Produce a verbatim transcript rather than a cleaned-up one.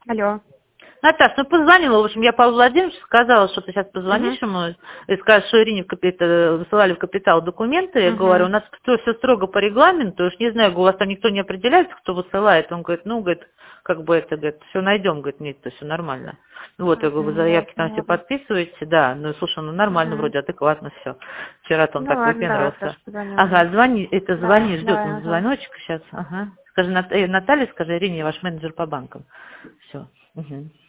Алло. Наташ, ну позвонила, в общем, я Павлу Владимировичу сказала, что ты сейчас позвонишь Угу. ему и скажешь, что Ирине в капитал, высылали в капитал документы. Я говорю, у Угу. нас все, все строго по регламенту, уж не знаю, у вас там никто не определяется, кто высылает. Он говорит, ну, говорит, как бы это, говорит, все найдем, говорит, нет, это все нормально. Вот, я говорю, вы Угу. заявки Ясно, там все ладно. подписываете, да, ну, слушай, ну, нормально Угу. вроде, адекватно все. Вчера-то он Ну так ладно, давай, выпендрился. хорошо, позвоню ему. Ага, звони, это Давай, звони, ждет давай, он ага. звоночек сейчас, ага. Скажи, Нат- э, Наталья, скажи, Ирине, ваш менеджер по банкам. Все. Угу.